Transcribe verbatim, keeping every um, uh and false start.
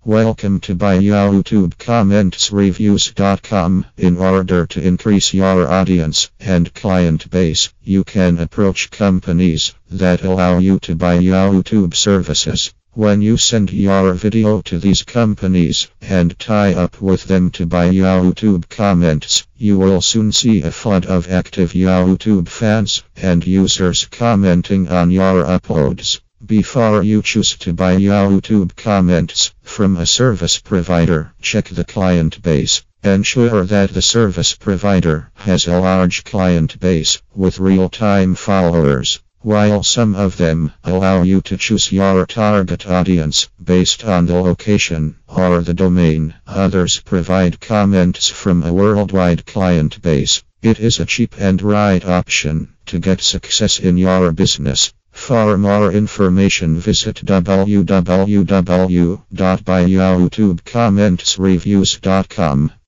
Welcome to buy YouTube comments reviews dot com. In order to increase your audience and client base, you can approach companies that allow you to buy YouTube services. When you send your video to these companies and tie up with them to buy YouTube comments, you will soon see a flood of active YouTube fans and users commenting on your uploads. Before you choose to buy YouTube comments from a service provider, check the client base. Ensure that the service provider has a large client base with real-time followers. While some of them allow you to choose your target audience based on the location or the domain, others provide comments from a worldwide client base. It is a cheap and right option to get success in your business. For more information, visit w w w dot buy youtube comments reviews dot com.